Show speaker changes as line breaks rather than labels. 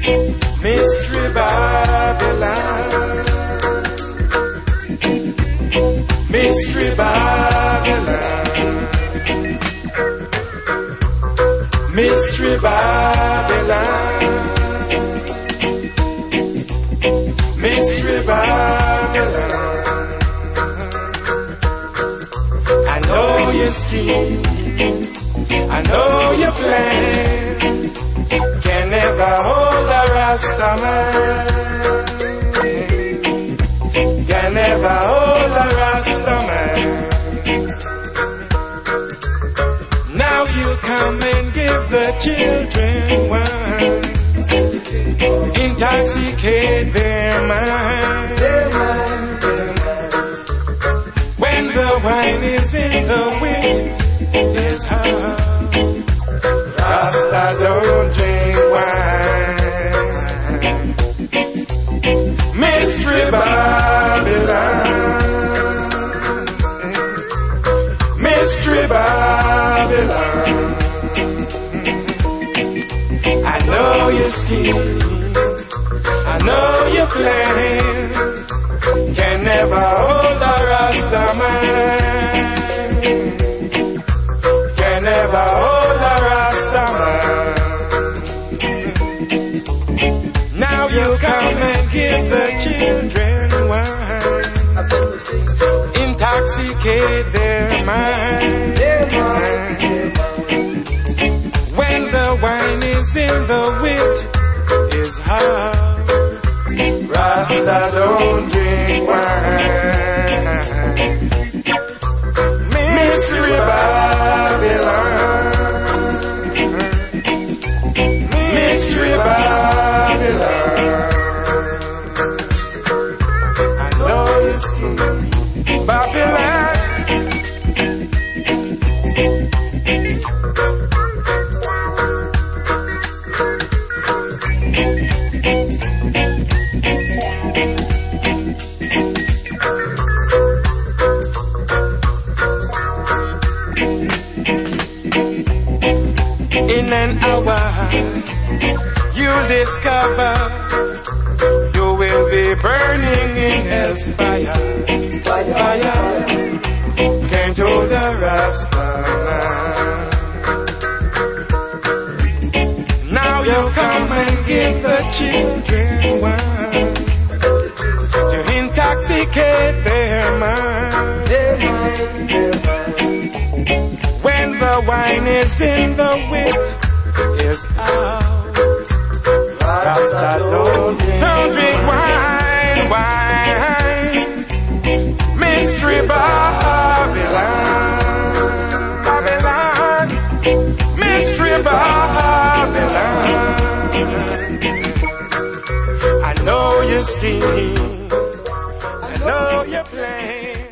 Mystery Babylon, Mystery Babylon, Mystery Babylon, Mystery Babylon. I know your scheme, I know your plan, can never hold a Rasta man, can never hold a Rasta man. Now you come and give the children wine, intoxicate their mind. When the wine is in the wind, is hard. Rasta don't drink wine. Mystery Babylon, Mystery Babylon. I know your scheme, I know your plans, can never hold a Rasta man, can never hold a Rasta man. Now you come and give the children wine, intoxicate their mind. When the wine is in the wit, is hard. Rasta don't drink wine. Mystery Babylon, Mystery Babylon. I know your scheme, Babylon. In an hour, you'll discover you will be burning in hell's fire. Fire, can't hold the Rasta man. Now you come and give the children wine to intoxicate their mind. When the wine is in the wit, is out. Rasta don't drink wine, wine. Mystery Babylon, Babylon, Mystery Babylon. I know your scheme, I know your plan.